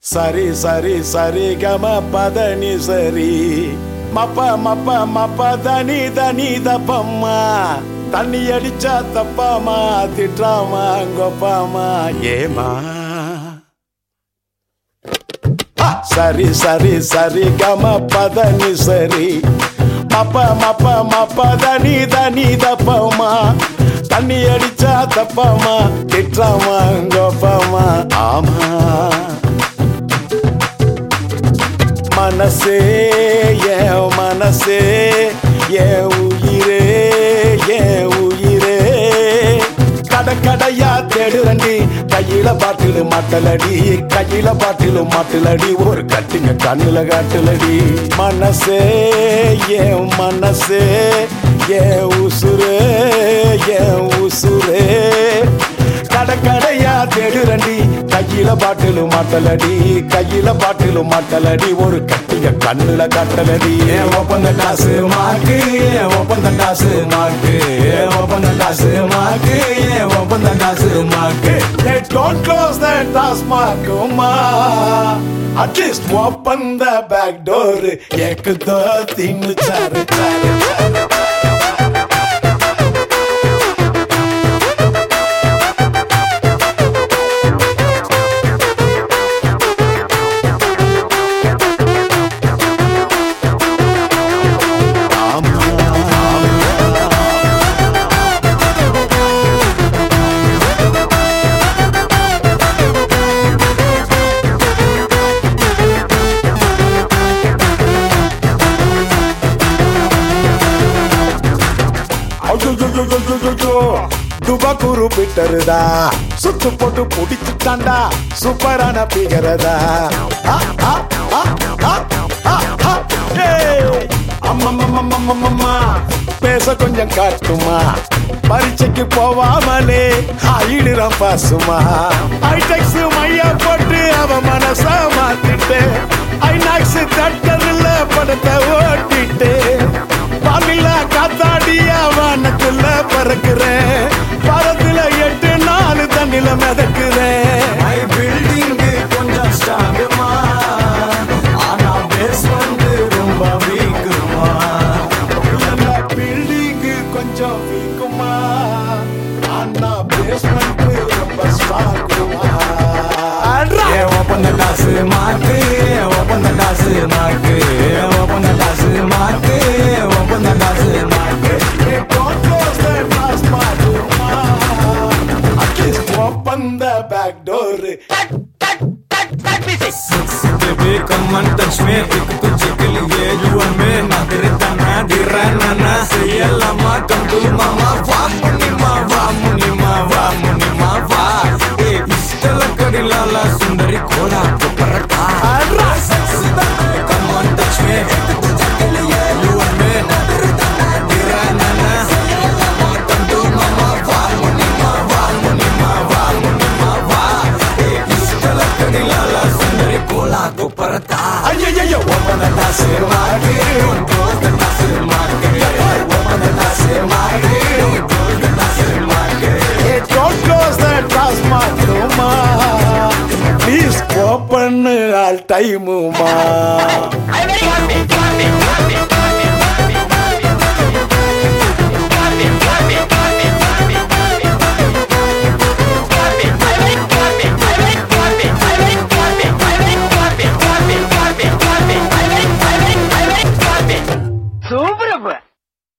சரி சரி சரி கம பதனி சரி மப்ப மப்ப மப்ப தனி தனி தப்பம்மா தண்ணி அடிச்சா தப்பாமா திட்டாமா கொப்பாமா ஏமா சரி சரி சரி கம பதனி சரி மப்ப மப்ப மப்ப தனி தனி தப்பம்மா தண்ணி அடிச்சா தப்பாமா திட்டாமா கொப்பாமா ஆமா மனசே என் மனசே என் உயிரே என் உயிரே கடையா தேடுறண்டி கையில பாட்டிலு மாட்டலடி கையில பாட்டிலு மாட்டலடி ஒரு கட்டுங்க கண்ணுல காட்டுலடி மனசே என் மனசே என் உசுரே என் உசுரே கடையா தேடுறண்டி கையில பாட்டிலு மாட்டலடி கையில பாட்டிலு மாட்டலடி ஒரு கட்டிய கண்ணுல காட்டலடி ஒப்பந்த காசு மாக்கு ஒப்பந்த காசு மாக்கு ஒப்பந்த காசு மாக்கு ஒப்பந்த காசு மாக்கு don't close that taskmark ma at least open the back door ek do tin char char துபாக்கூரு பிட்டருதா சுத்து போட்டு புடிச்சுட்டாண்டா சூப்பரான பிகரதா அம்மம்மா பேச கொஞ்சம் காட்டுமா பரீட்சைக்கு போவாமலே ஆயிடுறான் பாசுமா ஐடெக்ஸ் மையா போட்டு அவ மனச மாத்திட்டு ஐநாக்ஸ் தட்டர்ல படத்தை ஓட்டிட்டு பாலில காத்தாடிய வானத்துல பறக்குறேன் பரத்துல 8 நாள் தண்ணில மிதக்குறேன் பில்டிங் கொஞ்சம் ஸ்ட்ராங்குமா ஆனா பேஸ்மெண்ட் ரொம்ப வீக்குமா பில்டிங் கொஞ்சம் வீக்குமா ஆனா பேஸ்மெண்ட் ரொம்ப ஸ்ட்ராங்குமா ஒப்பந்த காசு மாக்கு ஒப்பந்த காசு மாக்கு ஒப்பந்த காசு மாக்கு ஒப்பந்த காசு மாக்கு open the back door baby come and touch me ek tujhe ke liye you and me na tere tana dirana na sayalla ma come to mama va munima va munima va munima va e istala kadila la sundari kola ko parata come and touch me ek tujhe ke liye you and me na tere tana dirana na sayalla ma come to mama va munima va munima va munima va e istala kadila la sundari kola ko parata ayayaya opana dase maage opana dase maage opana dase maage opana dase maage hey don't close that taskmark ma please open all time ma I am very happy